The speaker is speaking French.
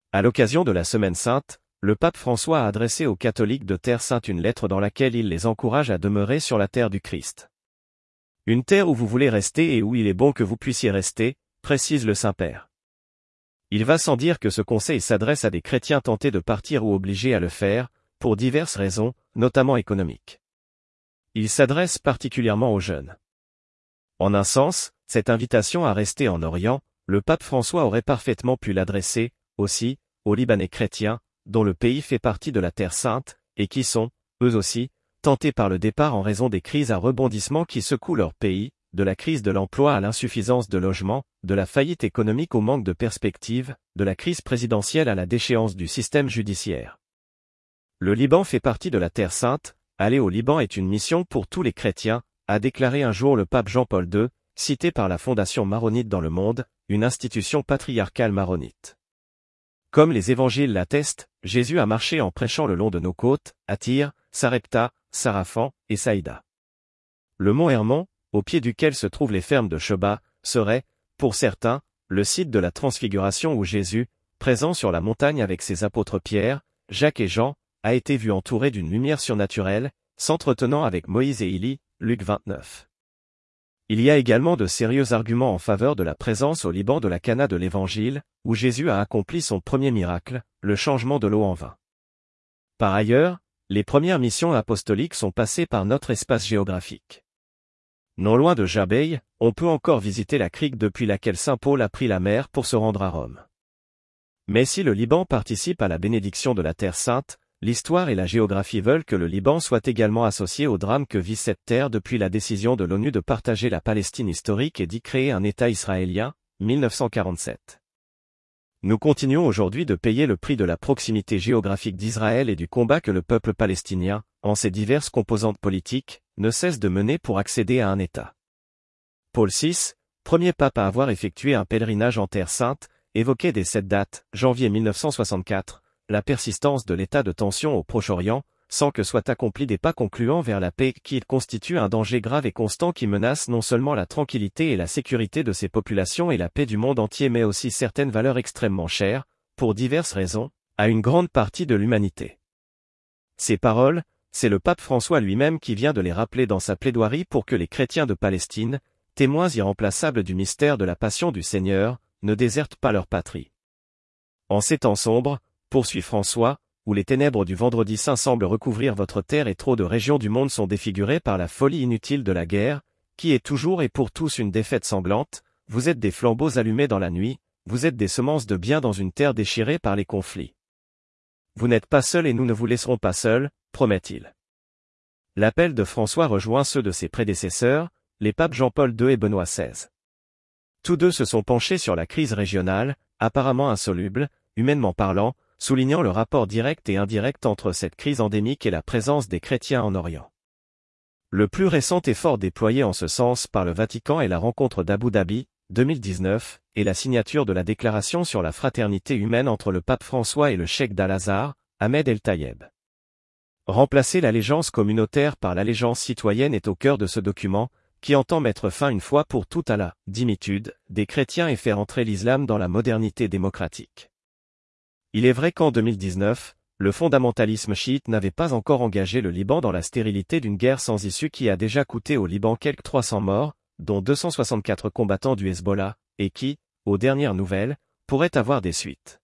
À l'occasion de la Semaine Sainte, le pape François a adressé aux catholiques de Terre Sainte une lettre dans laquelle il les encourage à demeurer sur la terre du Christ. Une terre où vous voulez rester et où il est bon que vous puissiez rester, précise le Saint-Père. Il va sans dire que ce conseil s'adresse à des chrétiens tentés de partir ou obligés à le faire, pour diverses raisons, notamment économiques. Il s'adresse particulièrement aux jeunes. En un sens, cette invitation à rester en Orient, le pape François aurait parfaitement pu l'adresser, aussi, aux Libanais chrétiens, dont le pays fait partie de la Terre Sainte, et qui sont, eux aussi, tentés par le départ en raison des crises à rebondissement qui secouent leur pays, de la crise de l'emploi à l'insuffisance de logement, de la faillite économique au manque de perspectives, de la crise présidentielle à la déchéance du système judiciaire. Le Liban fait partie de la Terre Sainte, aller au Liban est une mission pour tous les chrétiens, a déclaré un jour le pape Jean-Paul II, cité par la Fondation maronite dans le monde, une institution patriarcale maronite. Comme les évangiles l'attestent, Jésus a marché en prêchant le long de nos côtes, à Tyr, Sarepta, Saraphan et Saïda. Le mont Hermon, au pied duquel se trouvent les fermes de Sheba, serait, pour certains, le site de la transfiguration où Jésus, présent sur la montagne avec ses apôtres Pierre, Jacques et Jean, a été vu entouré d'une lumière surnaturelle, s'entretenant avec Moïse et Élie, Luc 29. Il y a également de sérieux arguments en faveur de la présence au Liban de la Cana de l'Évangile, où Jésus a accompli son premier miracle, le changement de l'eau en vin. Par ailleurs, les premières missions apostoliques sont passées par notre espace géographique. Non loin de Jabeille, on peut encore visiter la crique depuis laquelle saint Paul a pris la mer pour se rendre à Rome. Mais si le Liban participe à la bénédiction de la Terre Sainte, l'histoire et la géographie veulent que le Liban soit également associé au drame que vit cette terre depuis la décision de l'ONU de partager la Palestine historique et d'y créer un État israélien, 1947. Nous continuons aujourd'hui de payer le prix de la proximité géographique d'Israël et du combat que le peuple palestinien, en ses diverses composantes politiques, ne cesse de mener pour accéder à un État. Paul VI, premier pape à avoir effectué un pèlerinage en Terre Sainte, évoquait dès cette date, janvier 1964, la persistance de l'état de tension au Proche-Orient, sans que soient accomplis des pas concluants vers la paix qui constitue un danger grave et constant qui menace non seulement la tranquillité et la sécurité de ses populations et la paix du monde entier mais aussi certaines valeurs extrêmement chères, pour diverses raisons, à une grande partie de l'humanité. Ces paroles, c'est le pape François lui-même qui vient de les rappeler dans sa plaidoirie pour que les chrétiens de Palestine, témoins irremplaçables du mystère de la passion du Seigneur, ne désertent pas leur patrie. En ces temps sombres, poursuit François, où les ténèbres du vendredi saint semblent recouvrir votre terre et trop de régions du monde sont défigurées par la folie inutile de la guerre, qui est toujours et pour tous une défaite sanglante, vous êtes des flambeaux allumés dans la nuit, vous êtes des semences de bien dans une terre déchirée par les conflits. Vous n'êtes pas seuls et nous ne vous laisserons pas seuls, promet-il. L'appel de François rejoint ceux de ses prédécesseurs, les papes Jean-Paul II et Benoît XVI. Tous deux se sont penchés sur la crise régionale, apparemment insoluble, humainement parlant, soulignant le rapport direct et indirect entre cette crise endémique et la présence des chrétiens en Orient. Le plus récent effort déployé en ce sens par le Vatican est la rencontre d'Abu Dhabi, 2019, et la signature de la déclaration sur la fraternité humaine entre le pape François et le cheikh d'Al-Azhar, Ahmed El-Tayeb. Remplacer l'allégeance communautaire par l'allégeance citoyenne est au cœur de ce document, qui entend mettre fin une fois pour toutes à la dimitude des chrétiens et faire entrer l'islam dans la modernité démocratique. Il est vrai qu'en 2019, le fondamentalisme chiite n'avait pas encore engagé le Liban dans la stérilité d'une guerre sans issue qui a déjà coûté au Liban quelques 300 morts, dont 264 combattants du Hezbollah, et qui, aux dernières nouvelles, pourrait avoir des suites.